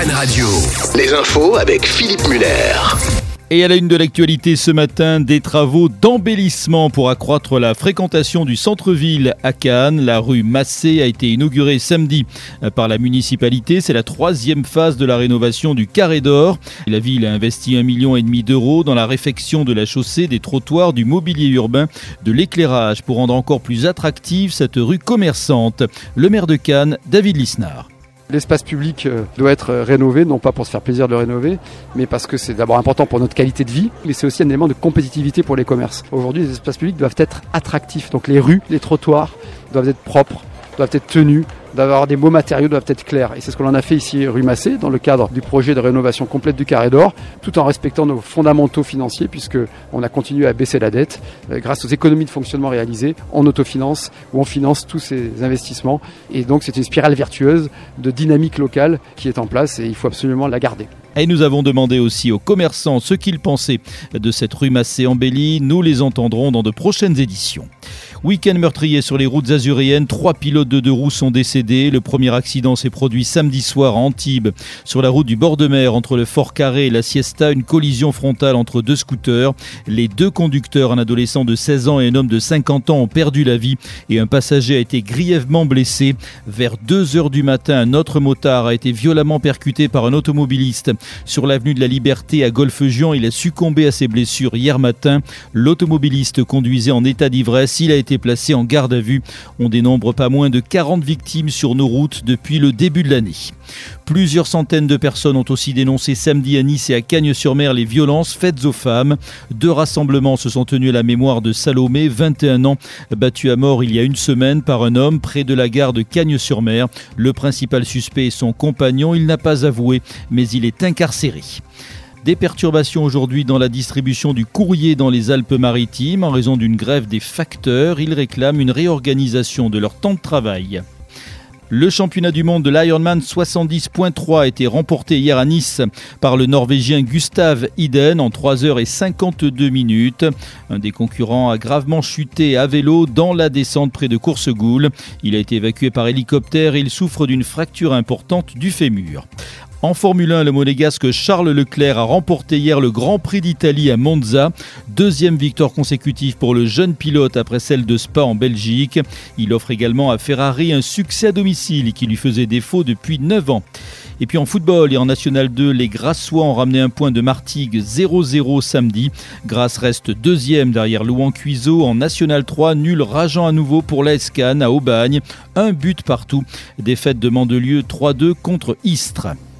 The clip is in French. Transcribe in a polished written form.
Fun Radio. Les infos avec Philippe Muller. Et à la une de l'actualité ce matin, des travaux d'embellissement pour accroître la fréquentation du centre-ville à Cannes. La rue Massé a été inaugurée samedi par la municipalité. C'est la troisième phase de la rénovation du Carré d'Or. La ville a investi 1,5 million d'euros dans la réfection de la chaussée, des trottoirs, du mobilier urbain, de l'éclairage pour rendre encore plus attractive cette rue commerçante. Le maire de Cannes, David Lisnard. L'espace public doit être rénové, non pas pour se faire plaisir de le rénover, mais parce que c'est d'abord important pour notre qualité de vie, mais c'est aussi un élément de compétitivité pour les commerces. Aujourd'hui, les espaces publics doivent être attractifs, donc les rues, les trottoirs doivent être propres, doivent être tenus, doivent avoir des beaux matériaux, doivent être clairs. Et c'est ce que l'on a fait ici rue Massé, dans le cadre du projet de rénovation complète du Carré d'Or, tout en respectant nos fondamentaux financiers, puisqu'on a continué à baisser la dette grâce aux économies de fonctionnement réalisées. On autofinance ou on finance tous ces investissements. Et donc c'est une spirale vertueuse de dynamique locale qui est en place et il faut absolument la garder. Et nous avons demandé aussi aux commerçants ce qu'ils pensaient de cette rue Massé embellie. Nous les entendrons dans de prochaines éditions. Week-end meurtrier sur les routes azuréennes. 3 pilotes de 2 roues sont décédés. Le premier accident s'est produit samedi soir à Antibes. Sur la route du bord de mer entre le Fort Carré et la Siesta, une collision frontale entre 2 scooters. Les 2 conducteurs, un adolescent de 16 ans et un homme de 50 ans, ont perdu la vie et un passager a été grièvement blessé. Vers 2h du matin, un autre motard a été violemment percuté par un automobiliste. Sur l'avenue de la Liberté à Golfe-Juan, il a succombé à ses blessures hier matin. L'automobiliste conduisait en état d'ivresse. Il a été placé en garde à vue. On dénombre pas moins de 40 victimes sur nos routes depuis le début de l'année. Plusieurs centaines de personnes ont aussi dénoncé samedi à Nice et à Cagnes-sur-Mer les violences faites aux femmes. 2 rassemblements se sont tenus à la mémoire de Salomé, 21 ans, battue à mort il y a une semaine par un homme près de la gare de Cagnes-sur-Mer. Le principal suspect est son compagnon. Il n'a pas avoué, mais il est incarcéré. Des perturbations aujourd'hui dans la distribution du courrier dans les Alpes-Maritimes en raison d'une grève des facteurs. Ils réclament une réorganisation de leur temps de travail. Le championnat du monde de l'Ironman 70.3 a été remporté hier à Nice par le Norvégien Gustav Iden en 3h52. Un des concurrents a gravement chuté à vélo dans la descente près de Coursegoule. Il a été évacué par hélicoptère et il souffre d'une fracture importante du fémur. En Formule 1, le monégasque Charles Leclerc a remporté hier le Grand Prix d'Italie à Monza. 2e victoire consécutive pour le jeune pilote après celle de Spa en Belgique. Il offre également à Ferrari un succès à domicile qui lui faisait défaut depuis 9 ans. Et puis en football et en National 2, les Grassois ont ramené un point de Martigues 0-0 samedi. Grasse reste 2e derrière Louan-Cuiseaux. En National 3, nul rageant à nouveau pour l'AS Cannes à Aubagne. 1 but partout. Défaite de Mandelieu 3-2 contre Istres.